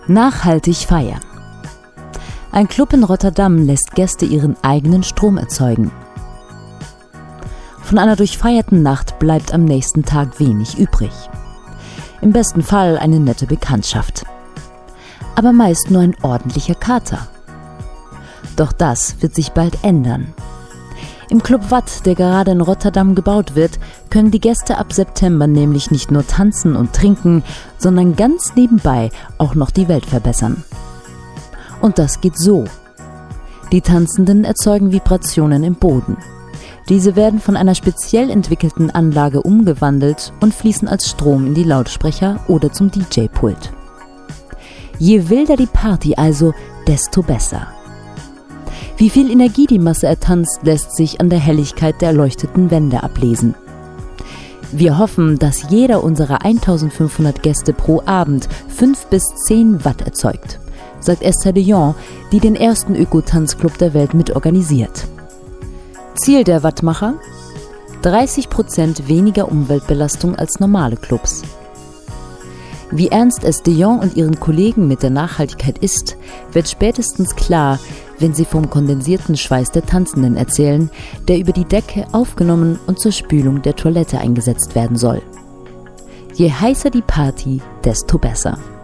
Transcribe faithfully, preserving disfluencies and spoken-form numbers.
Nachhaltig feiern. Ein Club in Rotterdam lässt Gäste ihren eigenen Strom erzeugen. Von einer durchfeierten Nacht bleibt am nächsten Tag wenig übrig. Im besten Fall eine nette Bekanntschaft. Aber meist nur ein ordentlicher Kater. Doch das wird sich bald ändern. Im Club Watt, der gerade in Rotterdam gebaut wird, können die Gäste ab September nämlich nicht nur tanzen und trinken, sondern ganz nebenbei auch noch die Welt verbessern. Und das geht so. Die Tanzenden erzeugen Vibrationen im Boden. Diese werden von einer speziell entwickelten Anlage umgewandelt und fließen als Strom in die Lautsprecher oder zum D J-Pult. Je wilder die Party also, desto besser. Wie viel Energie die Masse ertanzt, lässt sich an der Helligkeit der erleuchteten Wände ablesen. Wir hoffen, dass jeder unserer eintausendfünfhundert Gäste pro Abend fünf bis zehn Watt erzeugt, sagt Esther de Jong, die den ersten Öko-Tanzclub der Welt mitorganisiert. Ziel der Wattmacher? dreißig Prozent weniger Umweltbelastung als normale Clubs. Wie ernst es de Jong und ihren Kollegen mit der Nachhaltigkeit ist, wird spätestens klar, wenn sie vom kondensierten Schweiß der Tanzenden erzählen, der über die Decke aufgenommen und zur Spülung der Toilette eingesetzt werden soll. Je heißer die Party, desto besser.